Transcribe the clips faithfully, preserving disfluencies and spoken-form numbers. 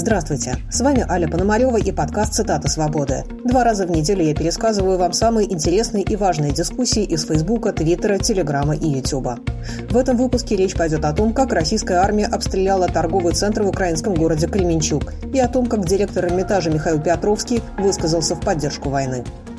Здравствуйте, с вами Аля Пономарева и подкаст «Цитаты свободы». Два раза в неделю я пересказываю вам самые интересные и важные дискуссии из Фейсбука, Твиттера, Телеграма и Ютуба. В этом выпуске речь пойдет о том, как российская армия обстреляла торговый центр в украинском городе Кременчуг, и о том, как директор Эрмитажа Михаил Петровский высказался в поддержку войны.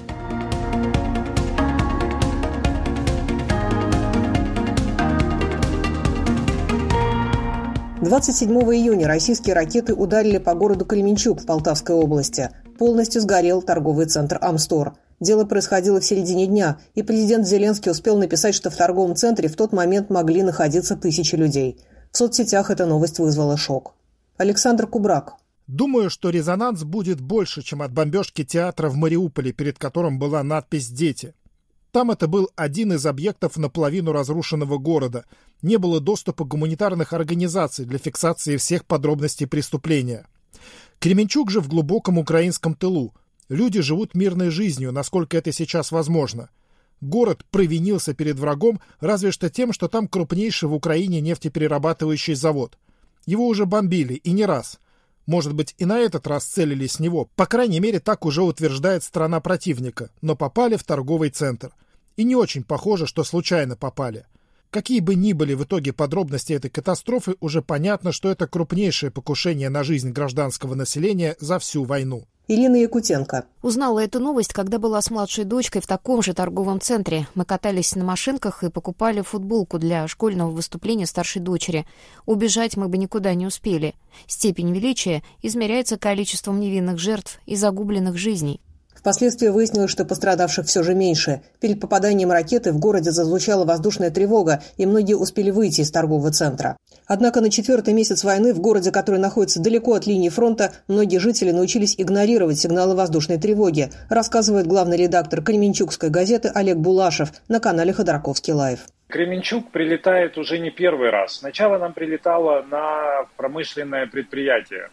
двадцать седьмого июня российские ракеты ударили по городу Кременчуг в Полтавской области. Полностью сгорел торговый центр «Амстор». Дело происходило в середине дня, и президент Зеленский успел написать, что в торговом центре в тот момент могли находиться тысячи людей. В соцсетях эта новость вызвала шок. Александр Кубрак. Думаю, что резонанс будет больше, чем от бомбежки театра в Мариуполе, перед которым была надпись «Дети». Там это был один из объектов наполовину разрушенного города. Не было доступа гуманитарных организаций для фиксации всех подробностей преступления. Кременчуг же в глубоком украинском тылу. Люди живут мирной жизнью, насколько это сейчас возможно. Город провинился перед врагом разве что тем, что там крупнейший в Украине нефтеперерабатывающий завод. Его уже бомбили, и не раз. Может быть, и на этот раз целились с него. По крайней мере, так уже утверждает страна противника. Но попали в торговый центр. И не очень похоже, что случайно попали. Какие бы ни были в итоге подробности этой катастрофы, уже понятно, что это крупнейшее покушение на жизнь гражданского населения за всю войну. Ирина Якутенко. Узнала эту новость, когда была с младшей дочкой в таком же торговом центре. Мы катались на машинках и покупали футболку для школьного выступления старшей дочери. Убежать мы бы никуда не успели. Степень величия измеряется количеством невинных жертв и загубленных жизней. Впоследствии выяснилось, что пострадавших все же меньше. Перед попаданием ракеты в городе зазвучала воздушная тревога, и многие успели выйти из торгового центра. Однако на четвертый месяц войны в городе, который находится далеко от линии фронта, многие жители научились игнорировать сигналы воздушной тревоги, рассказывает главный редактор Кременчугской газеты Олег Булашев на канале Ходорковский лайв. Кременчуг прилетает уже не первый раз. Сначала нам прилетало на промышленное предприятие.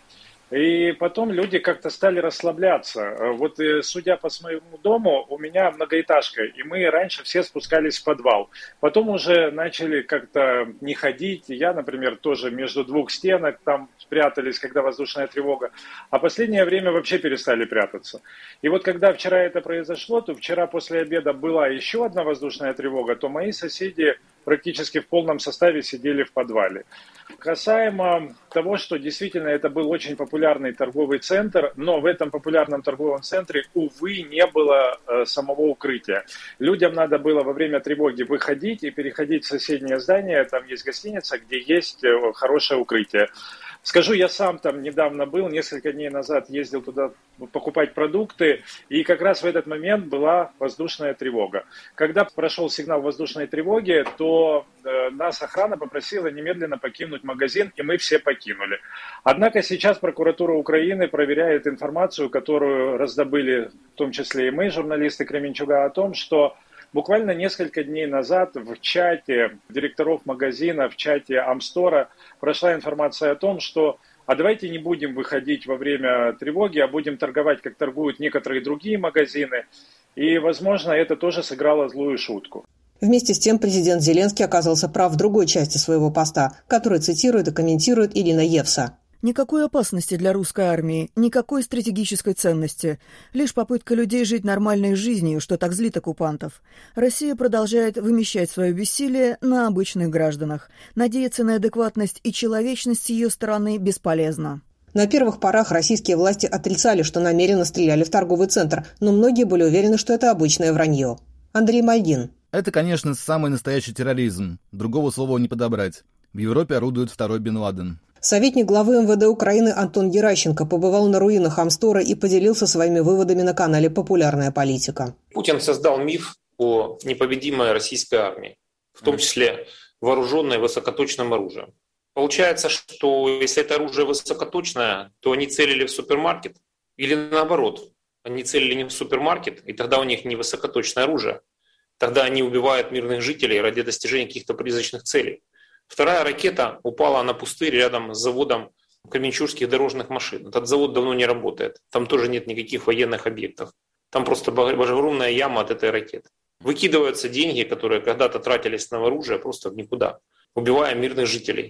И потом люди как-то стали расслабляться. Вот судя по своему дому, у меня многоэтажка, и мы раньше все спускались в подвал. Потом уже начали как-то не ходить. Я, например, тоже между двух стенок там спрятались, когда воздушная тревога. А последнее время вообще перестали прятаться. И вот когда вчера это произошло, то вчера после обеда была еще одна воздушная тревога, то мои соседи практически в полном составе сидели в подвале. Касаемо того, что действительно это был очень популярный торговый центр, но в этом популярном торговом центре, увы, не было э, самого укрытия. Людям надо было во время тревоги выходить и переходить в соседнее здание, там есть гостиница, где есть э, хорошее укрытие. Скажу, я сам там недавно был, несколько дней назад ездил туда покупать продукты, и как раз в этот момент была воздушная тревога. Когда прошел сигнал воздушной тревоги, то э, нас охрана попросила немедленно покинуть магазин, и мы все покинули. Однако сейчас прокуратура Украины проверяет информацию, которую раздобыли, в том числе и мы, журналисты Кременчуга, о том, что буквально несколько дней назад в чате директоров магазина, в чате Амстора прошла информация о том, что а давайте не будем выходить во время тревоги, а будем торговать, как торгуют некоторые другие магазины. И, возможно, это тоже сыграло злую шутку. Вместе с тем президент Зеленский оказался прав в другой части своего поста, который цитирует и комментирует Ирина Евса. Никакой опасности для русской армии, никакой стратегической ценности. Лишь попытка людей жить нормальной жизнью, что так злит оккупантов. Россия продолжает вымещать свое бессилие на обычных гражданах. Надеяться на адекватность и человечность с ее стороны бесполезно. На первых порах российские власти отрицали, что намеренно стреляли в торговый центр, но многие были уверены, что это обычное вранье. Андрей Мальгин. Это, конечно, самый настоящий терроризм. Другого слова не подобрать. В Европе орудует второй Бен Ладен. Советник главы эм вэ дэ Украины Антон Геращенко побывал на руинах Амстора и поделился своими выводами на канале «Популярная политика». Путин создал миф о непобедимой российской армии, в том числе вооруженной высокоточным оружием. Получается, что если это оружие высокоточное, то они целили в супермаркет, или наоборот, они целили не в супермаркет, и тогда у них не высокоточное оружие. Тогда они убивают мирных жителей ради достижения каких-то призрачных целей. Вторая ракета упала на пустырь рядом с заводом кременчужских дорожных машин. Этот завод давно не работает. Там тоже нет никаких военных объектов. Там просто огромная яма от этой ракеты. Выкидываются деньги, которые когда-то тратились на оружие, просто в никуда, убивая мирных жителей.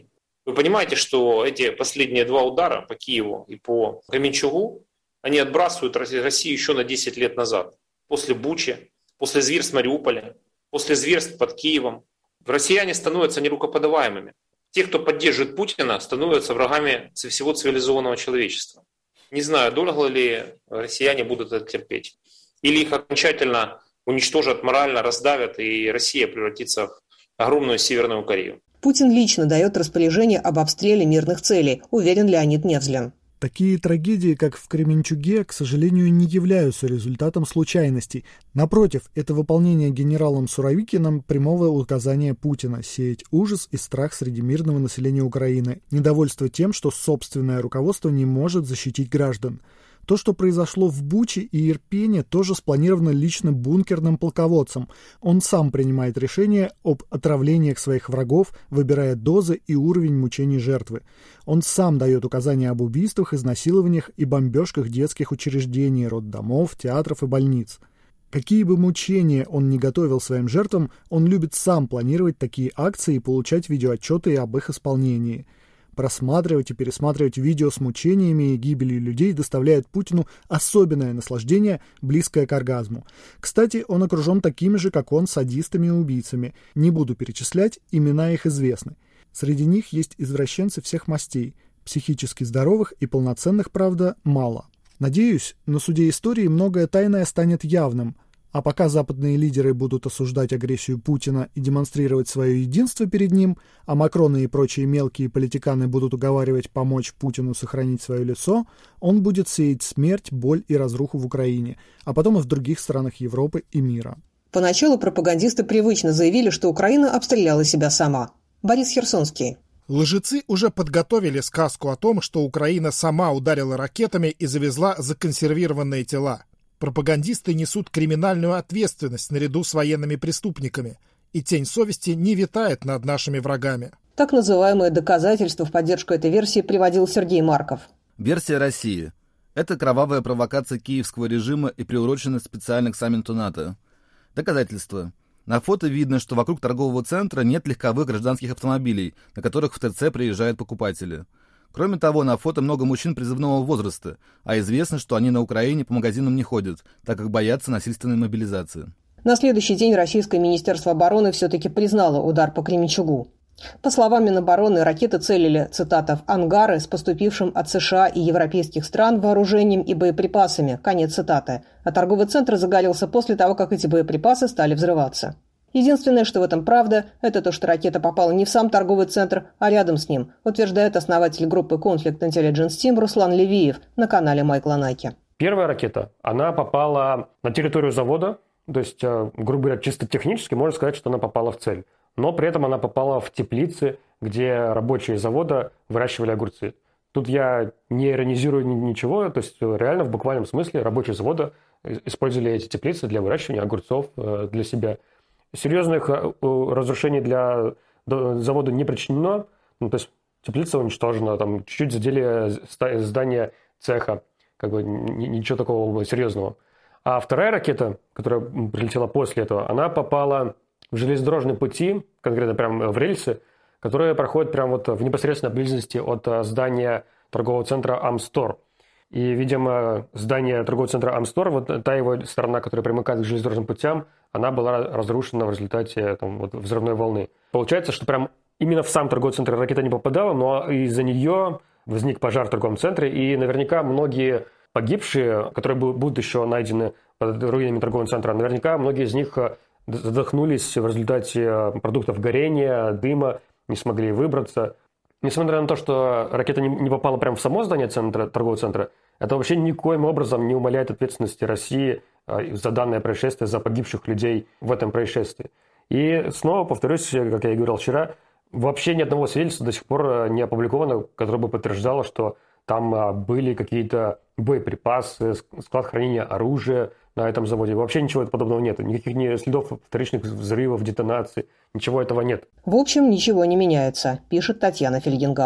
Вы понимаете, что эти последние два удара по Киеву и по Кременчугу, они отбрасывают Россию еще на десять лет назад. После Бучи, после зверств Мариуполя, после зверств под Киевом. Россияне становятся нерукоподаваемыми. Те, кто поддерживает Путина, становятся врагами всего цивилизованного человечества. Не знаю, долго ли россияне будут это терпеть. Или их окончательно уничтожат морально, раздавят, и Россия превратится в огромную Северную Корею. Путин лично дает распоряжение об обстреле мирных целей, уверен Леонид Невзлин. Такие трагедии, как в Кременчуге, к сожалению, не являются результатом случайностей. Напротив, это выполнение генералом Суровикиным прямого указания Путина сеять ужас и страх среди мирного населения Украины, недовольство тем, что собственное руководство не может защитить граждан. То, что произошло в Буче и Ирпене, тоже спланировано лично бункерным полководцем. Он сам принимает решение об отравлениях своих врагов, выбирая дозы и уровень мучений жертвы. Он сам дает указания об убийствах, изнасилованиях и бомбежках детских учреждений, роддомов, театров и больниц. Какие бы мучения он ни готовил своим жертвам, он любит сам планировать такие акции и получать видеоотчеты об их исполнении. Просматривать и пересматривать видео с мучениями и гибелью людей доставляет Путину особенное наслаждение, близкое к оргазму. Кстати, он окружен такими же, как он, садистами и убийцами. Не буду перечислять, имена их известны. Среди них есть извращенцы всех мастей. Психически здоровых и полноценных, правда, мало. Надеюсь, на суде истории многое тайное станет явным. А пока западные лидеры будут осуждать агрессию Путина и демонстрировать свое единство перед ним, а Макроны и прочие мелкие политиканы будут уговаривать помочь Путину сохранить свое лицо, он будет сеять смерть, боль и разруху в Украине, а потом и в других странах Европы и мира. Поначалу пропагандисты привычно заявили, что Украина обстреляла себя сама. Борис Херсонский. Лжецы уже подготовили сказку о том, что Украина сама ударила ракетами и завезла законсервированные тела. Пропагандисты несут криминальную ответственность наряду с военными преступниками, и тень совести не витает над нашими врагами. Так называемое доказательство в поддержку этой версии приводил Сергей Марков. Версия России. Это кровавая провокация киевского режима и приуроченность специально к саммиту НАТО. Доказательства. На фото видно, что вокруг торгового центра нет легковых гражданских автомобилей, на которых в ТЦ приезжают покупатели. Кроме того, на фото много мужчин призывного возраста, а известно, что они на Украине по магазинам не ходят, так как боятся насильственной мобилизации. На следующий день российское министерство обороны все-таки признало удар по Кременчугу. По словам Минобороны, ракеты целили, цитата, в ангары с поступившим от США и европейских стран вооружением и боеприпасами, конец цитаты. А торговый центр загорелся после того, как эти боеприпасы стали взрываться. Единственное, что в этом правда, это то, что ракета попала не в сам торговый центр, а рядом с ним, утверждает основатель группы Conflict Intelligence Team Руслан Левиев на канале Майкла Наки. Первая ракета, она попала на территорию завода, то есть, грубо говоря, чисто технически можно сказать, что она попала в цель. Но при этом она попала в теплицы, где рабочие завода выращивали огурцы. Тут я не иронизирую ничего, то есть реально в буквальном смысле рабочие завода использовали эти теплицы для выращивания огурцов для себя. Серьезных разрушений для завода не причинено, ну, то есть теплица уничтожена, там чуть-чуть задели здание цеха, как бы ничего такого серьезного. А вторая ракета, которая прилетела после этого, она попала в железнодорожные пути, конкретно прямо в рельсы, которые проходят прямо вот в непосредственной близости от здания торгового центра Амстор. И, видимо, здание торгового центра Амстор, вот та его сторона, которая примыкает к железнодорожным путям, она была разрушена в результате там, вот, взрывной волны. Получается, что прям именно в сам торговый центр ракета не попадала, но из-за нее возник пожар в торговом центре, и наверняка многие погибшие, которые будут еще найдены под руинами торгового центра, наверняка многие из них задохнулись в результате продуктов горения, дыма, не смогли выбраться. Несмотря на то, что ракета не попала прямо в само здание центра, торгового центра, это вообще никоим образом не умаляет ответственности России за данное происшествие, за погибших людей в этом происшествии. И снова повторюсь, как я и говорил вчера, вообще ни одного свидетельства до сих пор не опубликовано, которое бы подтверждало, что там были какие-то боеприпасы, склад хранения оружия на этом заводе. Вообще ничего подобного нет. Никаких ни следов вторичных взрывов, детонаций. Ничего этого нет. В общем, ничего не меняется, пишет Татьяна Фельгенгауэр.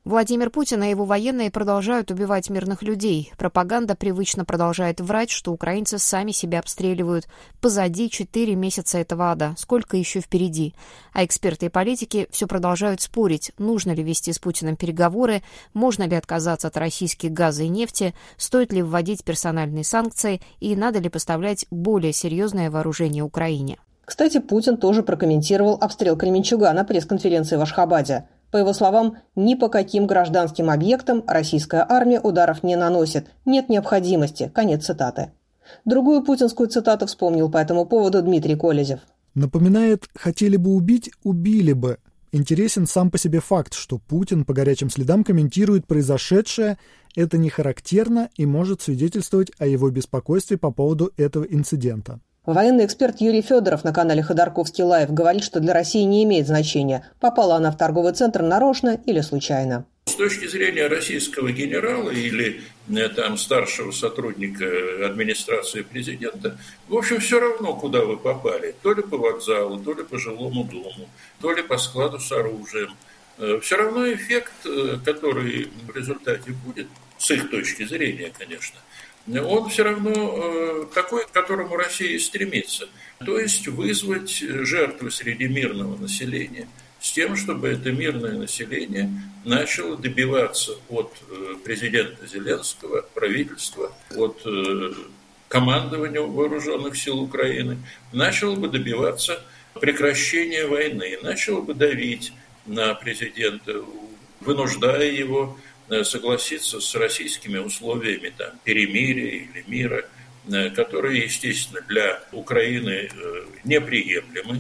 Владимир Путин и его военные продолжают убивать мирных людей. Пропаганда привычно продолжает врать, что украинцы сами себя обстреливают. Позади четыре месяца этого ада. Сколько еще впереди? А эксперты и политики все продолжают спорить, нужно ли вести с Путиным переговоры, можно ли отказаться от российских газа и нефти, стоит ли вводить персональные санкции и надо ли поставлять более серьезное вооружение Украине. Кстати, Путин тоже прокомментировал обстрел Кременчуга на пресс-конференции в Ашхабаде. По его словам, ни по каким гражданским объектам российская армия ударов не наносит, нет необходимости. Конец цитаты. Другую путинскую цитату вспомнил по этому поводу Дмитрий Колезев. Напоминает, хотели бы убить, убили бы. Интересен сам по себе факт, что Путин по горячим следам комментирует произошедшее. Это не характерно и может свидетельствовать о его беспокойстве по поводу этого инцидента. Военный эксперт Юрий Федоров на канале Ходорковский Лайв говорит, что для России не имеет значения, попала она в торговый центр нарочно или случайно. С точки зрения российского генерала или там, старшего сотрудника администрации президента, в общем, все равно, куда вы попали. То ли по вокзалу, то ли по жилому дому, то ли по складу с оружием. Все равно эффект, который в результате будет, с их точки зрения, конечно, он все равно такой, к которому Россия стремится. То есть вызвать жертвы среди мирного населения с тем, чтобы это мирное население начало добиваться от президента Зеленского, правительства, от командования вооруженных сил Украины, начало бы добиваться прекращения войны, начало бы давить на президента, вынуждая его согласиться с российскими условиями там, перемирия или мира, которые, естественно, для Украины неприемлемы.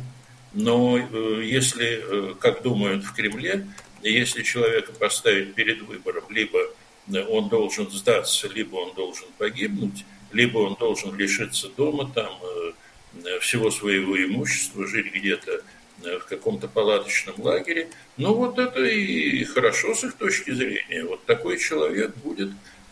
Но если, как думают в Кремле, если человека поставить перед выбором, либо он должен сдаться, либо он должен погибнуть, либо он должен лишиться дома, там, всего своего имущества, жить где-то в каком-то палаточном лагере. Ну, вот это и хорошо с их точки зрения. Вот такой человек будет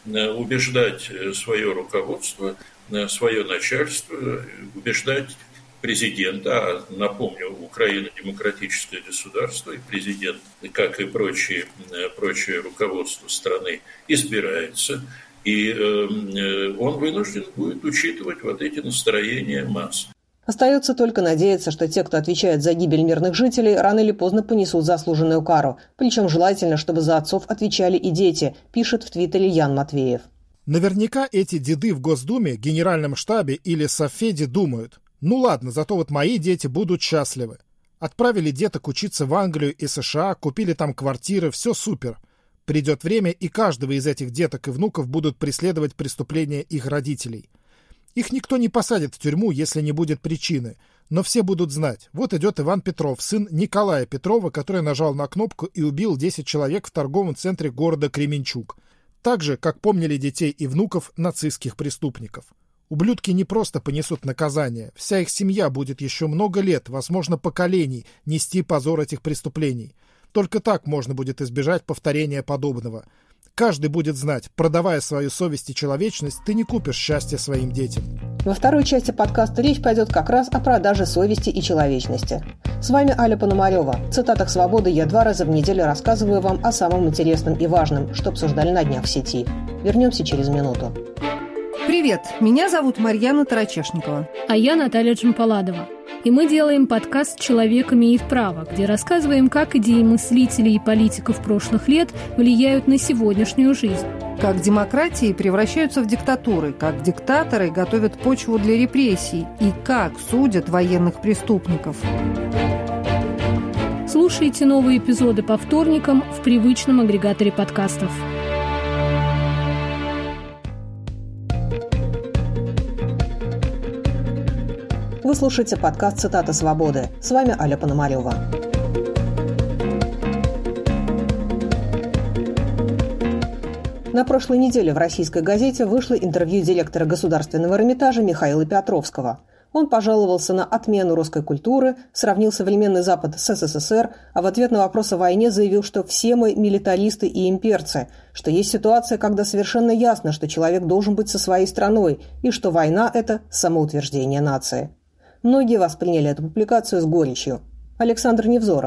убеждать свое руководство, свое начальство, убеждать президента, а, напомню, Украина демократическое государство, и президент, как и прочие, прочее руководство страны, избирается, и э, он вынужден будет учитывать вот эти настроения масс. Остается только надеяться, что те, кто отвечает за гибель мирных жителей, рано или поздно понесут заслуженную кару. Причем желательно, чтобы за отцов отвечали и дети, пишет в Твиттере Ян Матвеев. Наверняка эти деды в Госдуме, Генеральном штабе или Софеде думают: ну ладно, зато вот мои дети будут счастливы. Отправили деток учиться в Англию и США, купили там квартиры, все супер. Придет время, и каждого из этих деток и внуков будут преследовать преступления их родителей. Их никто не посадит в тюрьму, если не будет причины. Но все будут знать. Вот идет Иван Петров, сын Николая Петрова, который нажал на кнопку и убил десять человек в торговом центре города Кременчуг. Так же, как помнили детей и внуков нацистских преступников. Ублюдки не просто понесут наказание. Вся их семья будет еще много лет, возможно, поколений, нести позор этих преступлений. Только так можно будет избежать повторения подобного. Каждый будет знать, продавая свою совесть и человечность, ты не купишь счастье своим детям. Во второй части подкаста речь пойдет как раз о продаже совести и человечности. С вами Аля Пономарева. В цитатах «Свободы» я два раза в неделю рассказываю вам о самом интересном и важном, что обсуждали на днях в сети. Вернемся через минуту. Привет, меня зовут Марьяна Тарачешникова. А я Наталья Джампаладова. И мы делаем подкаст «Человек имеет право», где рассказываем, как идеи мыслителей и политиков прошлых лет влияют на сегодняшнюю жизнь. Как демократии превращаются в диктатуры, как диктаторы готовят почву для репрессий и как судят военных преступников. Слушайте новые эпизоды по вторникам в привычном агрегаторе подкастов. Вы слушаете подкаст «Цитата свободы». С вами Аля Пономарева. На прошлой неделе в российской газете вышло интервью директора Государственного Эрмитажа Михаила Петровского. Он пожаловался на отмену русской культуры, сравнил современный Запад с СССР, а в ответ на вопрос о войне заявил, что все мы милитаристы и имперцы, что есть ситуация, когда совершенно ясно, что человек должен быть со своей страной, и что война – это самоутверждение нации. Многие восприняли эту публикацию с горечью. Александр Невзоров.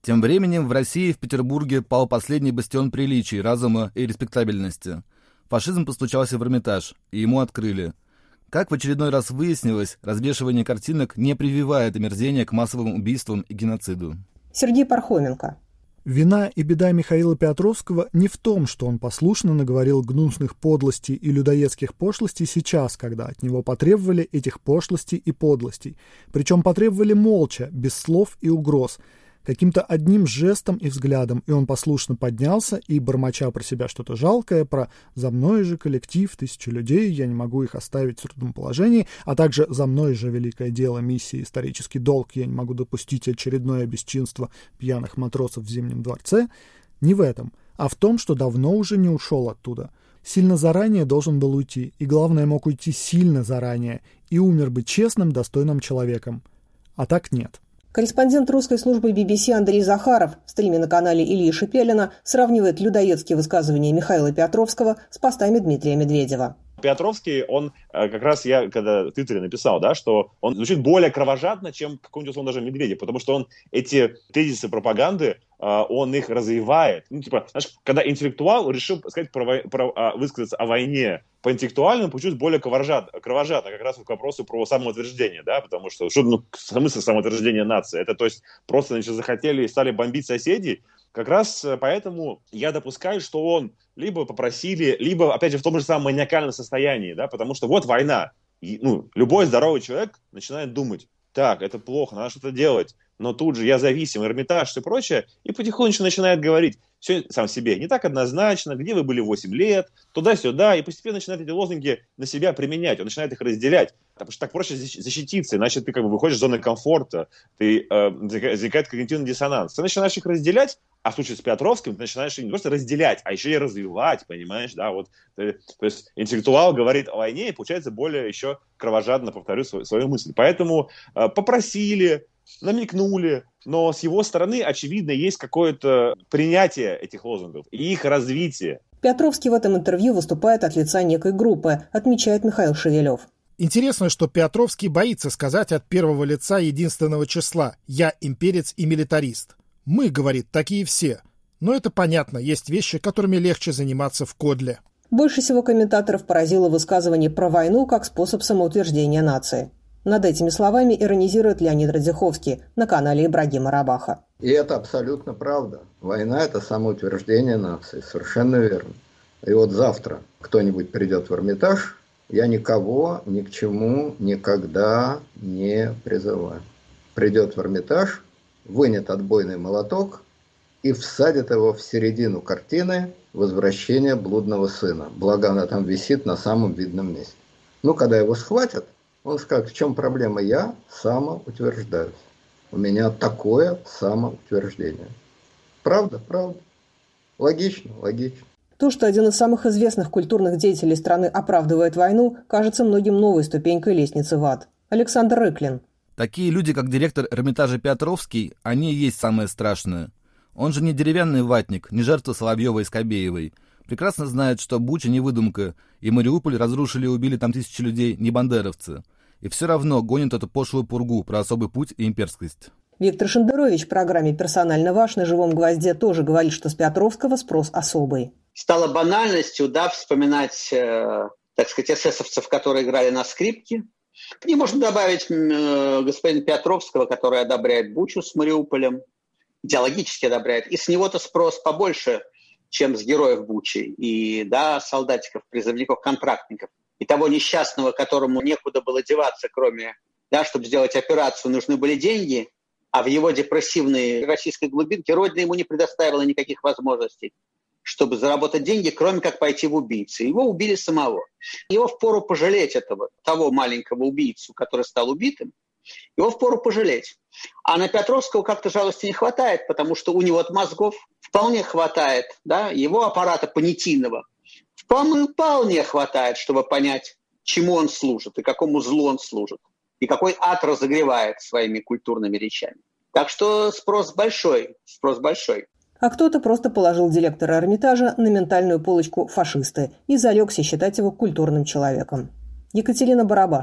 Тем временем в России и в Петербурге пал последний бастион приличий, разума и респектабельности. Фашизм постучался в Эрмитаж, и ему открыли. Как в очередной раз выяснилось, развешивание картинок не прививает омерзение к массовым убийствам и геноциду. Сергей Пархоменко. Вина и беда Михаила Петровского не в том, что он послушно наговорил гнусных подлостей и людоедских пошлостей сейчас, когда от него потребовали этих пошлостей и подлостей. Причем потребовали молча, без слов и угроз, каким-то одним жестом и взглядом, и он послушно поднялся и, бормоча про себя что-то жалкое, про «за мной же коллектив, тысячи людей, я не могу их оставить в трудном положении», а также «за мной же великое дело, миссия, исторический долг, я не могу допустить очередное бесчинство пьяных матросов в Зимнем дворце», не в этом, а в том, что давно уже не ушел оттуда. Сильно заранее должен был уйти, и, главное, мог уйти сильно заранее, и умер бы честным, достойным человеком. А так нет. Корреспондент русской службы би би си Андрей Захаров в стриме на канале Ильи Шепелина сравнивает людоедские высказывания Михаила Петровского с постами Дмитрия Медведева. Петровский, он как раз, я когда в Твиттере написал, да, что он звучит более кровожадно, чем какой-нибудь, условно, даже Медведев, потому что он эти тезисы пропаганды, он их развивает. Ну, типа, знаешь, когда интеллектуал решил сказать про, про, высказаться о войне по интеллектуальному, получилось более кровожадно, кровожадно как раз к вопросу про самоутверждение, да, потому что, что ну, смысл самоутверждения нации? Это, то есть, просто, значит, захотели и стали бомбить соседей. Как раз поэтому я допускаю, что он либо попросили, либо, опять же, в том же самом маниакальном состоянии, да, потому что вот война. И, ну, любой здоровый человек начинает думать, так, это плохо, надо что-то делать, но тут же я зависим, Эрмитаж, все прочее, и потихонечку начинает говорить все сам себе, не так однозначно, где вы были восемь лет, туда-сюда, и постепенно начинает эти лозунги на себя применять, он начинает их разделять, потому что так проще защититься, иначе ты как бы выходишь из зоны комфорта, ты, э, возникает когнитивный диссонанс, ты начинаешь их разделять, а в случае с Петровским ты начинаешь не просто разделять, а еще и развивать, понимаешь, да, вот, ты, то есть интеллектуал говорит о войне и получается более еще кровожадно, повторю свою, свою мысль, поэтому э, попросили, намекнули, но с его стороны, очевидно, есть какое-то принятие этих лозунгов и их развитие. Петровский в этом интервью выступает от лица некой группы, отмечает Михаил Шевелев. Интересно, что Петровский боится сказать от первого лица единственного числа «я имперец и милитарист». «Мы», говорит, такие все. Но это понятно, есть вещи, которыми легче заниматься в Кодле. Больше всего комментаторов поразило высказывание про войну как способ самоутверждения нации. Над этими словами иронизирует Леонид Радзиховский на канале Ибрагима Рабаха. И это абсолютно правда. Война – это самоутверждение нации. Совершенно верно. И вот завтра кто-нибудь придет в Эрмитаж, я никого ни к чему никогда не призываю. Придет в Эрмитаж, вынет отбойный молоток и всадит его в середину картины «Возвращение блудного сына». Благо она там висит на самом видном месте. Ну, когда его схватят, он скажет, в чем проблема? Я самоутверждаюсь. У меня такое самоутверждение. Правда? Правда. Логично? Логично. То, что один из самых известных культурных деятелей страны оправдывает войну, кажется многим новой ступенькой лестницы в ад. Александр Рыклин. Такие люди, как директор Эрмитажа Петровский, они и есть самое страшное. Он же не деревянный ватник, не жертва Соловьева и Скобеевой. Прекрасно знает, что Буча не выдумка, и Мариуполь разрушили и убили там тысячи людей не бандеровцы. И все равно гонит эту пошлую пургу про особый путь и имперскость. Виктор Шендерович в программе «Персонально ваш» на «Живом гвозде» тоже говорит, что с Петровского спрос особый. Стало банальностью, да, вспоминать, э, так сказать, эсэсовцев, которые играли на скрипке. К ним можно добавить э, господина Петровского, который одобряет Бучу с Мариуполем, идеологически одобряет. И с него-то спрос побольше, чем с героев Бучи. И, да, солдатиков, призывников, контрактников. И того несчастного, которому некуда было деваться, кроме, да, чтобы сделать операцию, нужны были деньги, а в его депрессивной российской глубинке Родина ему не предоставила никаких возможностей, чтобы заработать деньги, кроме как пойти в убийцы. Его убили самого. Его впору пожалеть, этого, того маленького убийцу, который стал убитым, его впору пожалеть. А на Петровского как-то жалости не хватает, потому что у него от мозгов вполне хватает, да, его аппарата понятийного вполне, вполне хватает, чтобы понять, чему он служит и какому злу он служит, и какой ад разогревает своими культурными речами. Так что спрос большой, спрос большой. А кто-то просто положил директора Эрмитажа на ментальную полочку «фашисты» и зарекся считать его культурным человеком. Екатерина Барабаш.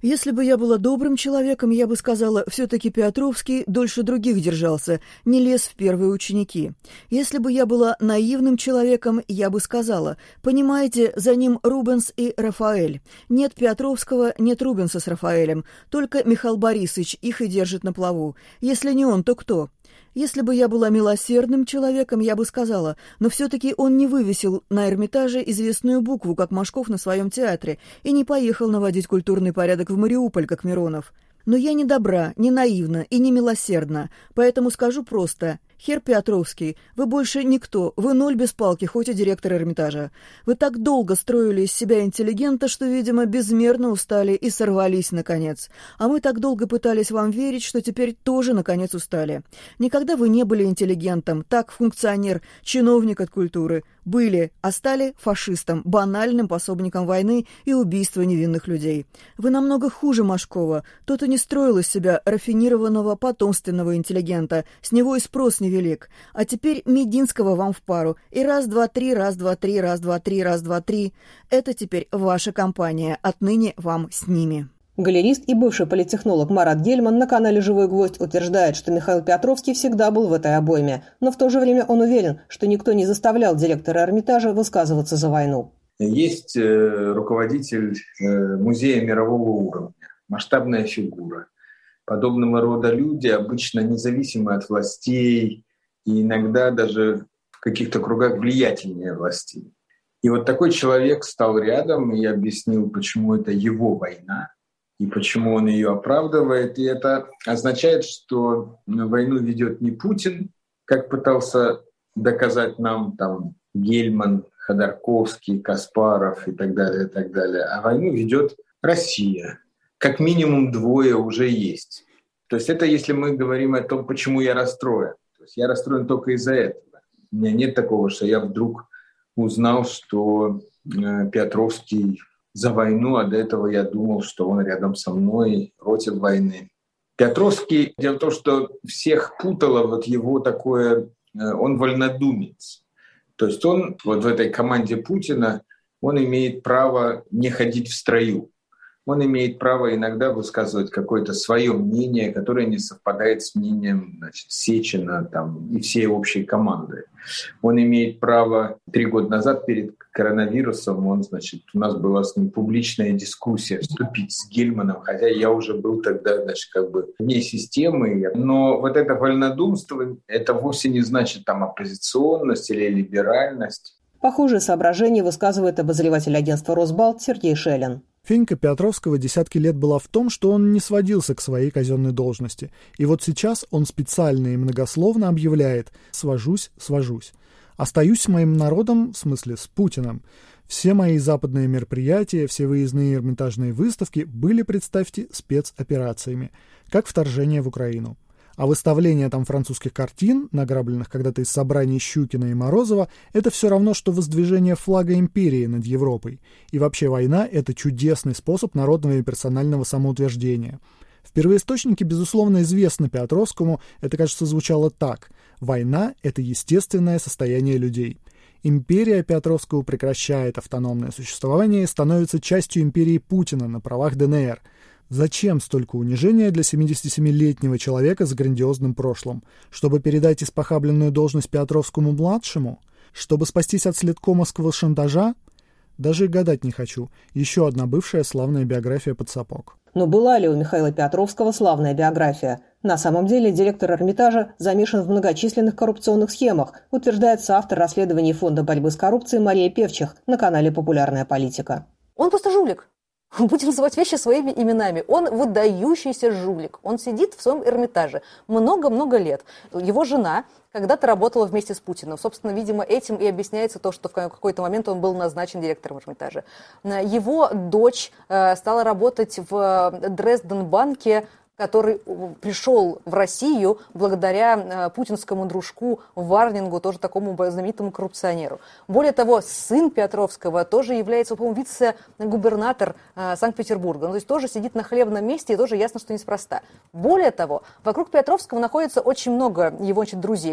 Если бы я была добрым человеком, я бы сказала, все-таки Петровский дольше других держался, не лез в первые ученики. Если бы я была наивным человеком, я бы сказала, понимаете, за ним Рубенс и Рафаэль. Нет Петровского, нет Рубенса с Рафаэлем, только Михаил Борисович их и держит на плаву. Если не он, то кто? Если бы я была милосердным человеком, я бы сказала, но все-таки он не вывесил на Эрмитаже известную букву, как Машков на своем театре, и не поехал наводить культурный порядок в Мариуполь, как Миронов. Но я не добра, не наивна и не милосердна, поэтому скажу просто: хер Петровский, вы больше никто, вы ноль без палки, хоть и директор Эрмитажа. Вы так долго строили из себя интеллигента, что, видимо, безмерно устали и сорвались, наконец. А мы так долго пытались вам верить, что теперь тоже, наконец, устали. Никогда вы не были интеллигентом, так, функционер, чиновник от культуры. Были, а стали фашистом, банальным пособником войны и убийства невинных людей. Вы намного хуже Машкова. Тот и не строил из себя рафинированного, потомственного интеллигента. С него и спрос невелик. А теперь Мединского вам в пару. И раз, два, три, раз, два, три, раз, два, три, раз, два, три. Это теперь ваша компания. Отныне вам с ними. Галерист и бывший политтехнолог Марат Гельман на канале «Живой гвоздь» утверждает, что Михаил Петровский всегда был в этой обойме, но в то же время он уверен, что никто не заставлял директора Эрмитажа высказываться за войну. Есть э, руководитель э, музея мирового уровня, масштабная фигура. Подобного рода люди обычно независимы от властей и иногда даже в каких-то кругах влиятельнее властей. И вот такой человек стал рядом и объяснил, почему это его война, и почему он ее оправдывает. И это означает, что войну ведет не Путин, как пытался доказать нам там Гельман, Ходорковский, Каспаров и так далее, и так далее, а войну ведет Россия. Как минимум двое уже есть. То есть это если мы говорим о том, почему я расстроен. То есть я расстроен только из-за этого. У меня нет такого, что я вдруг узнал, что э, Петровский за войну, а до этого я думал, что он рядом со мной против войны. Петровский, дело в том, что всех путало вот его такое, он вольнодумец. То есть он вот в этой команде Путина, он имеет право не ходить в строю. Он имеет право иногда высказывать какое-то свое мнение, которое не совпадает с мнением, значит, Сечина там, и всей общей команды. Он имеет право три года назад перед коронавирусом, он, значит, у нас была с ним публичная дискуссия, вступить с Гельманом, хотя я уже был тогда, значит, как бы вне системы. Но вот это вольнодумство, это вовсе не значит там оппозиционность или либеральность. Похожие соображения высказывает обозреватель агентства «Росбалт» Сергей Шелин. Фенька Петровского десятки лет была в том, что он не сводился к своей казенной должности. И вот сейчас он специально и многословно объявляет «свожусь, свожусь». Остаюсь с моим народом, в смысле с Путиным. Все мои западные мероприятия, все выездные эрмитажные выставки были, представьте, спецоперациями, как вторжение в Украину. А выставление там французских картин, награбленных когда-то из собраний Щукина и Морозова, это все равно, что воздвижение флага империи над Европой. И вообще война – это чудесный способ народного и персонального самоутверждения. В первоисточнике, безусловно, известно Петровскому, это, кажется, звучало так: «Война – это естественное состояние людей». Империя Петровского прекращает автономное существование и становится частью империи Путина на правах ДНР. Зачем столько унижения для семидесятисемилетнего человека с грандиозным прошлым? Чтобы передать испохабленную должность Петровскому-младшему? Чтобы спастись от следкомовского шантажа? Даже и гадать не хочу. Еще одна бывшая славная биография под сапог. Но была ли у Михаила Петровского славная биография? На самом деле директор Эрмитажа замешан в многочисленных коррупционных схемах, утверждает соавтор расследований Фонда борьбы с коррупцией Мария Певчих на канале «Популярная политика». Он просто жулик. Будем называть вещи своими именами. Он выдающийся жулик. Он сидит в своем Эрмитаже много-много лет. Его жена когда-то работала вместе с Путиным. Собственно, видимо, этим и объясняется то, что в какой-то момент он был назначен директором Эрмитажа. Его дочь стала работать в Дрезден-банке, который пришел в Россию благодаря путинскому дружку Варнингу, тоже такому знаменитому коррупционеру. Более того, сын Петровского тоже является, по-моему, вице-губернатор Санкт-Петербурга. Ну, то есть тоже сидит на хлебном месте, и тоже ясно, что неспроста. Более того, вокруг Петровского находится очень много его, значит, друзей.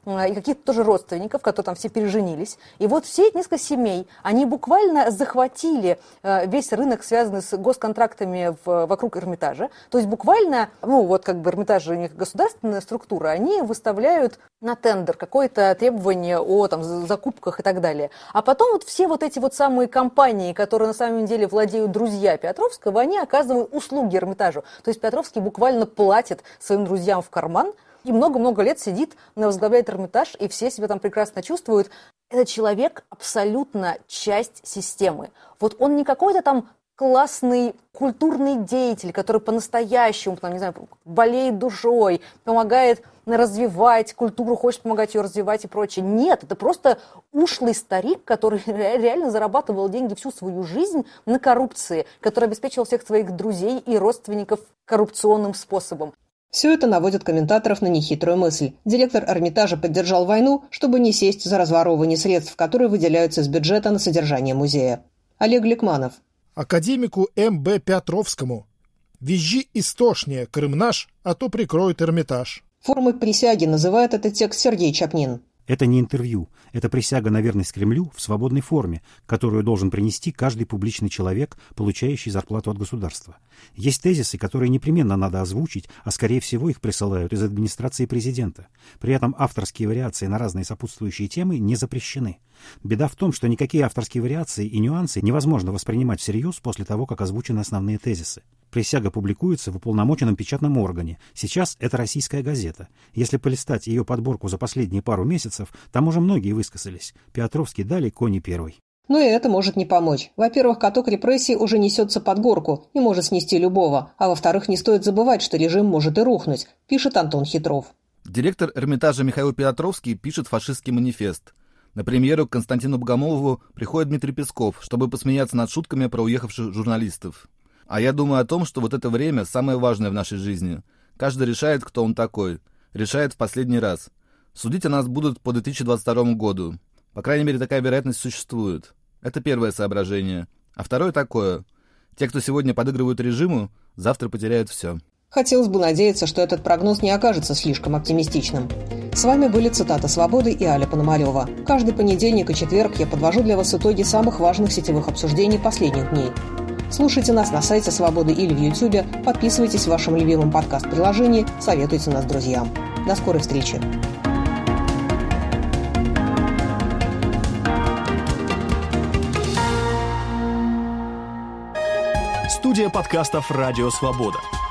и каких-то тоже родственников, которые там все переженились. И вот все эти несколько семей, они буквально захватили весь рынок, связанный с госконтрактами в, вокруг Эрмитажа. То есть буквально, ну вот как бы Эрмитаж у них государственная структура, они выставляют на тендер какое-то требование о там, закупках и так далее. А потом вот все вот эти вот самые компании, которые на самом деле владеют друзья Петровского, они оказывают услуги Эрмитажу. То есть Петровский буквально платит своим друзьям в карман и много-много лет сидит, возглавляет Эрмитаж, и все себя там прекрасно чувствуют. Этот человек абсолютно часть системы. Вот он не какой-то там классный культурный деятель, который по-настоящему, там, не знаю, болеет душой, помогает развивать культуру, хочет помогать ее развивать и прочее. Нет, это просто ушлый старик, который реально зарабатывал деньги всю свою жизнь на коррупции, который обеспечивал всех своих друзей и родственников коррупционным способом. Все это наводит комментаторов на нехитрую мысль. Директор Эрмитажа поддержал войну, чтобы не сесть за разворовывание средств, которые выделяются из бюджета на содержание музея. Олег Ликманов. Академику М Б Петровскому. Визжи истошнее, Крым наш, а то прикроют Эрмитаж. Формой присяги называет этот текст Сергей Чапнин. Это не интервью, это присяга на верность Кремлю в свободной форме, которую должен принести каждый публичный человек, получающий зарплату от государства. Есть тезисы, которые непременно надо озвучить, а скорее всего их присылают из администрации президента. При этом авторские вариации на разные сопутствующие темы не запрещены. Беда в том, что никакие авторские вариации и нюансы невозможно воспринимать всерьез после того, как озвучены основные тезисы. Присяга публикуется в уполномоченном печатном органе. Сейчас это «Российская газета». Если полистать ее подборку за последние пару месяцев, там уже многие высказались. Петровский далеко не первый. Но и это может не помочь. Во-первых, каток репрессий уже несется под горку и может снести любого. А во-вторых, не стоит забывать, что режим может и рухнуть, пишет Антон Хитров. Директор Эрмитажа Михаил Петровский пишет фашистский манифест. На премьеру к Константину Богомолову приходит Дмитрий Песков, чтобы посмеяться над шутками про уехавших журналистов. А я думаю о том, что вот это время самое важное в нашей жизни. Каждый решает, кто он такой. Решает в последний раз. Судить о нас будут по две тысячи двадцать второму году. По крайней мере, такая вероятность существует. Это первое соображение. А второе такое. Те, кто сегодня подыгрывают режиму, завтра потеряют все. Хотелось бы надеяться, что этот прогноз не окажется слишком оптимистичным. С вами были «Цитата Свободы» и Аля Пономарёва. Каждый понедельник и четверг я подвожу для вас итоги самых важных сетевых обсуждений последних дней. Слушайте нас на сайте «Свободы» или в Ютьюбе, подписывайтесь в вашем любимом подкаст-приложении, советуйте нас друзьям. До скорой встречи! Студия подкастов «Радио Свобода».